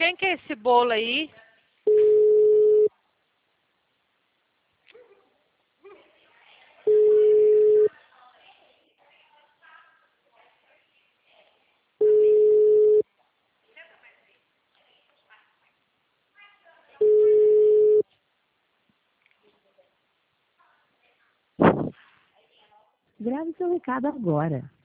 Quem que é esse bolo aí? Grave seu recado agora.